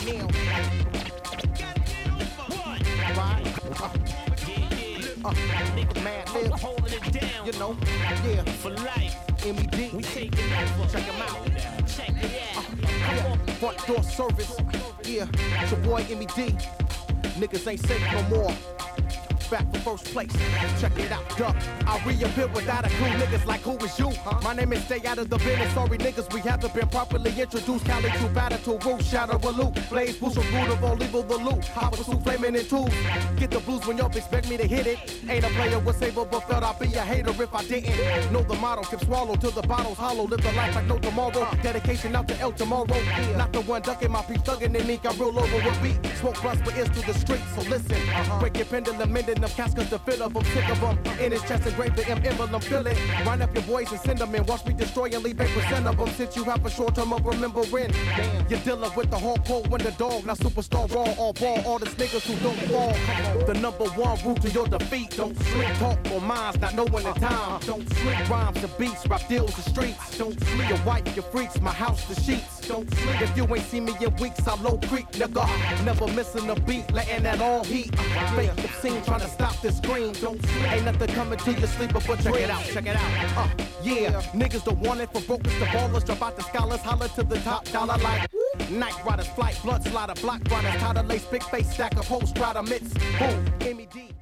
now. Mad Lib, holding it down. you know, yeah, For life, MED, we taking over. check him out. Check it out. Yeah, front door service, yeah, it's your boy MED. Niggas ain't safe no more. Back for first place, check it out, duck. I reappear without a clue, niggas like who is you? My name is Stay Out of the Business, sorry niggas, we haven't been properly introduced. Cali to batter to root, shadow a loop. Blaze, boost, rootable, legal the loop. Hop a suit, flaming in tubes. Get the blues when y'all expect me to hit it. Ain't a player with saber, but felt I'd be a hater if I didn't. Know the motto, keep swallow till the bottle's hollow. Live the life like no tomorrow. Dedication out to El Tomorrow. Not the one ducking my peace, thugging in ink, I roll over with beat. Smoke blunts with ears through the streets, so listen. Break your pendulum, mending them caskets to fill up, I'm sick of them. In his chest engraved the M emblem, feel it. Wind up your boys and send them in. Watch me destroy and leave 8% of them. Since you have a short term of remembering. Damn, you're dealing with the hardcore when the dog, not superstar raw, all ball, all the niggas who don't fall. The number one route to your defeat. Don't sleep, talk for minds, not knowing the time. Don't sleep, rhymes and beats, rap deals the streets. Don't sleep, your wife, your freaks, my house, the sheets. Don't sleep, if you ain't seen me in weeks, I'm low creek, nigga. Never missing a beat, letting that all heat. Fake the scene, trying to stop this scream. Don't sleep, ain't nothing coming to your sleeper, but check it out, check it out. Yeah, niggas don't want it, from brokers to ballers, drop out the scholars, holler to the top dollar like night riders, flight, blood slider, block runners, tired of lace, big face, stack of hoes, strata mitts. Boom, MED.